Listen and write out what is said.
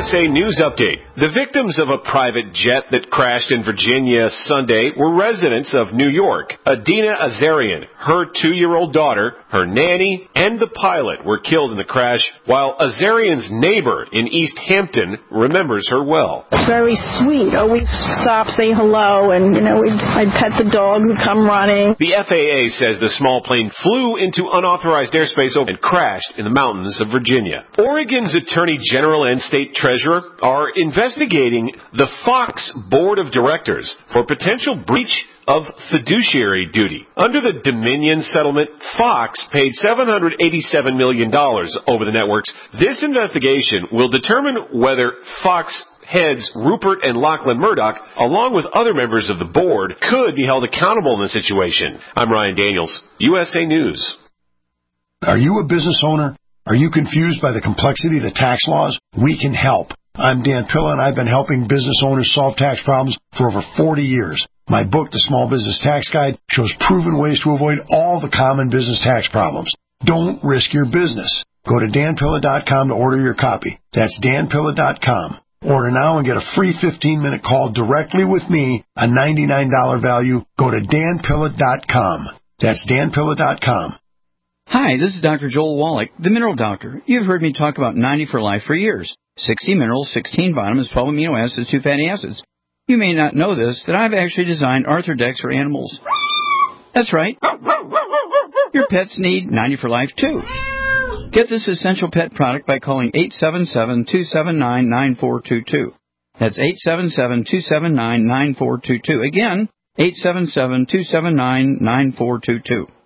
USA News Update. The victims of a private jet that crashed in Virginia Sunday were residents of New York. Adina Azarian, her 2-year-old daughter, her nanny, and the pilot were killed in the crash, while Azarian's neighbor in East Hampton remembers her well. Very sweet. Always stop, say hello, and, I'd pet the dog who'd come running. The FAA says the small plane flew into unauthorized airspace and crashed in the mountains of Virginia. Oregon's Attorney General and State Treasurer are investigating the Fox Board of Directors for potential breach of fiduciary duty. Under the Dominion settlement, Fox paid $787 million over the networks. This investigation will determine whether Fox heads Rupert and Lachlan Murdoch, along with other members of the board, could be held accountable in the situation. I'm Ryan Daniels, USA News. Are you a business owner? Are you confused by the complexity of the tax laws? We can help. I'm Dan Pilla, and I've been helping business owners solve tax problems for over 40 years. My book, The Small Business Tax Guide, shows proven ways to avoid all the common business tax problems. Don't risk your business. Go to danpilla.com to order your copy. That's danpilla.com. Order now and get a free 15-minute call directly with me, a $99 value. Go to danpilla.com. That's danpilla.com. Hi, this is Dr. Joel Wallach, the Mineral Doctor. You've heard me talk about 90 for Life for years. 60 minerals, 16 vitamins, 12 amino acids, 2 fatty acids. You may not know this, that I've actually designed Arthrodex for animals. That's right. Your pets need 90 for Life, too. Get this essential pet product by calling 877-279-9422. That's 877-279-9422. Again, 877-279-9422.